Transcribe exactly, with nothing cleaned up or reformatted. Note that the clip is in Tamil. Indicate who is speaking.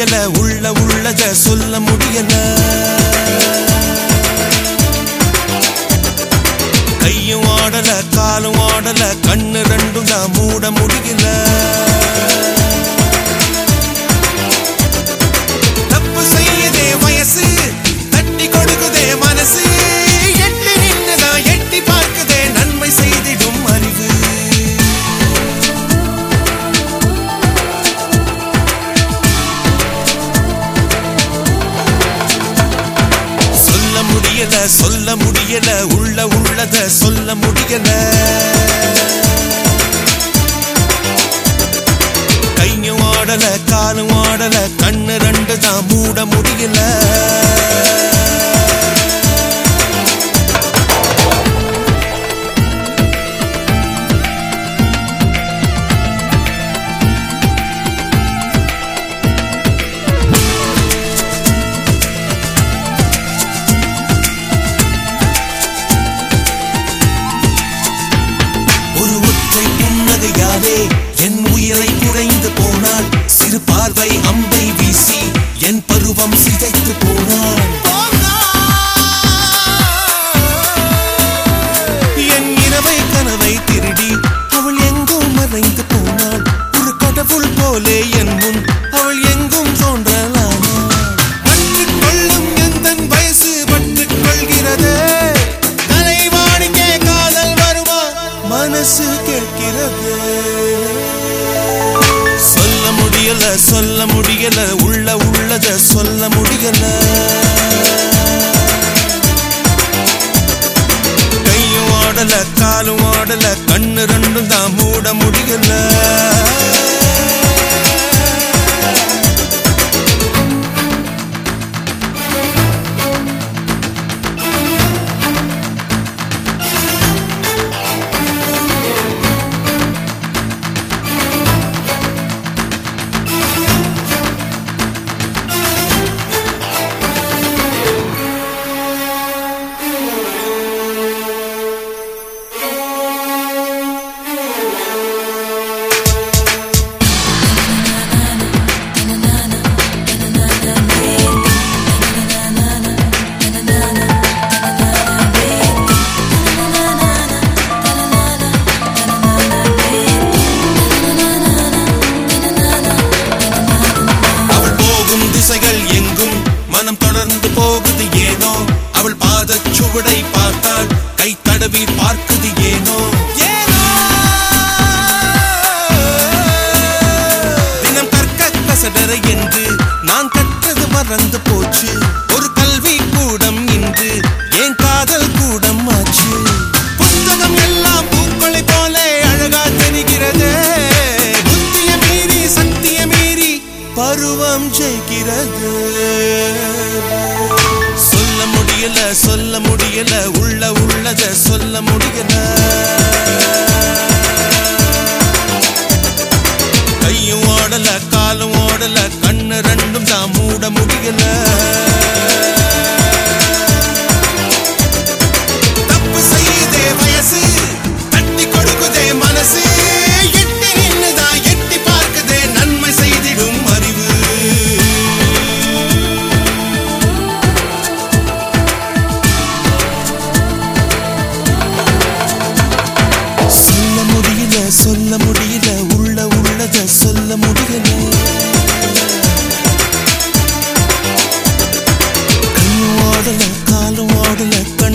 Speaker 1: முடியல உள்ள உள்ளத சொல்ல முடியல கையும் ஆடல காலும் ஆடல கண்ணு ரெண்டும் தான் மூட முடியல தப்பு செய்யதே வயசு தட்டி கொடுக்குதே மனசு எட்டி நின்னுதான் எட்டி பார்க்குதே நன்மை செய்திடும் அறிவு சொல்ல முடியல சொல்ல முடியல உள்ள உள்ளத சொல்ல முடியல கையும் ஆடல காலும் ஆடல கண்ணு ரெண்டு தான் மூட முடியல என் உயிரை குறைந்து போனாள் சிறு பார்வை அம்பை வீசி என் பருவம் சிதைத்து போனாள் என் இரவை கனவை திருடி அவள் எங்கும் மறைந்து போனாள் ஒரு கடவுள் போலே என் முன் அவள் எங்கும் தோன்றலானாள் பற்றுக் கொள்ளும் எந்தன் வயசு பற்றுக் கொள்கிறதே தலைவாணிக்கே காதல் வருமா மனசு கேட்கிறது சொல்ல முடியல சொல்ல முடியல உள்ள உள்ளத சொல்ல முடியல கையும் ஆடல காலும் ஆடல கண்ணு ரெண்டும் தான் மூட முடியல திசைகள் எங்கும் மனம் தொடர்ந்து போகுது ஏனோ அவள் பாதச் சுவடை பார்த்தாள் கை தடவி பார்க்குது ஏனோ தினம் கற்க கசடர என்று நான் கற்றது மறந்து போச்சு ஒரு கல்வி கூடம் இன்று ஏன் காதல் கூடம் ஆச்சு புத்தகம் எல்லாம் பூக்களை போல அழகா தெரிகிறது புத்திய மீறி சக்திய மீறி பருவம் ஜெயிக்கிறது சொல்ல முடியல சொல்ல முடியல உள்ள உள்ளத சொல்ல முடியல கையும் ஆடல காலும் ஆடல கண்ணு ரெண்டும் தான் மூட முடியல தப்பு செய்தே வயசு தட்டி கொடுக்குதே மனசு எட்டி நின்னுதான் எட்டி பார்க்குதே நன்மை செய்திடும் அறிவு சொல்ல முடியல சொல்ல முடியல உள்ள உள்ளத சொல்ல முடியல கையும் ஆடல காலும் ஆடல